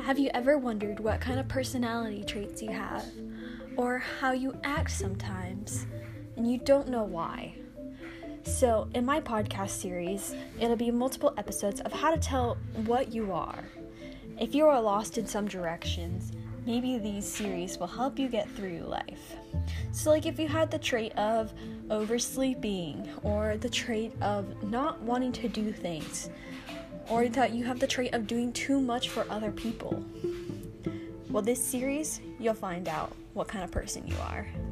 Have you ever wondered what kind of personality traits you have, or how you act sometimes, and you don't know why? So, in my podcast series, it'll be multiple episodes of how to tell what you are. If you are lost in some directions, maybe these series will help you get through life. So, like if you had the trait of oversleeping, or the trait of not wanting to do things, or that you have the trait of doing too much for other people. Well, this series, you'll find out what kind of person you are.